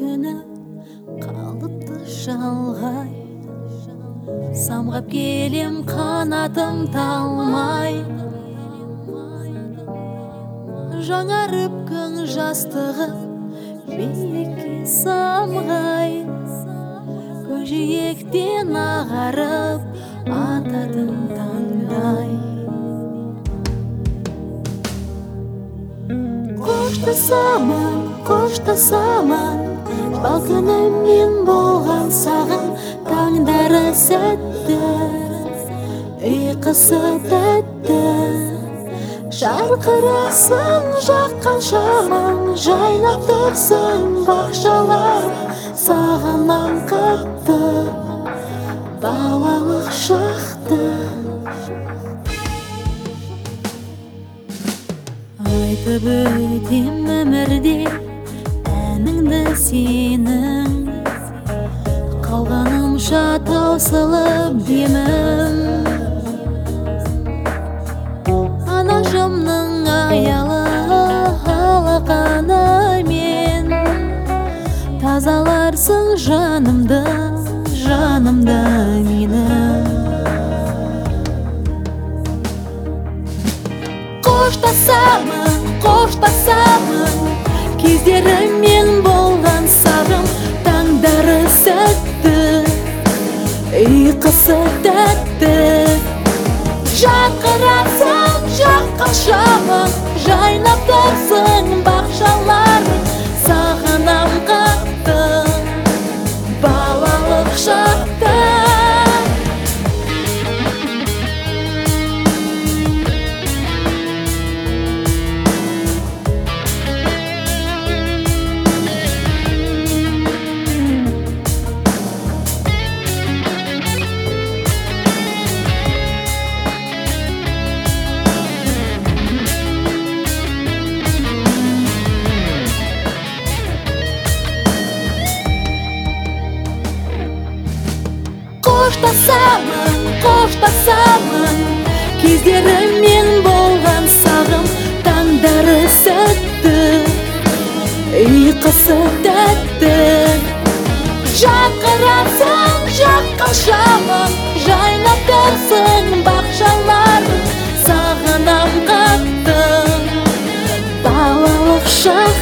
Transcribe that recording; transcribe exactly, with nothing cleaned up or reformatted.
күні қалыпты шалғай, самғап келем қанатым талмай. Жаңарып күн жастығым биікке самғай, көкжиектен ағарып ататын таңдай. Қоштасамын, қоштасамын, бал күніммен болған сағым, таңдары сәтті, ұйқысы тәтті. Жарқырасың жаққан шамаң, жайнап тұрсың бақшалар, сағынам қатты балалық шақты. Айтып өтем өмірде әніңді сенің, қалғанымша таусылып демім. Анажымның аялы алақанымен тазаларсың жанымды, жанымды менің. Қоштасамын, қоштасамын, кездеріммен болған сағым, таңдары сәтті, ұйқысы тәтті. Жарқырасың жаққан шамаң, жайнап тұрсың бақшалар, сағынам қатты балалық шақты. Қоштасамын, қоштасамын, кездеріммен болған сағым, таңдары сәтті, ұйқысы тәтті. Жарқырасың жаққан шамаң, жайнап тұрсың бақшалар, сағынам қатты балалық шақ.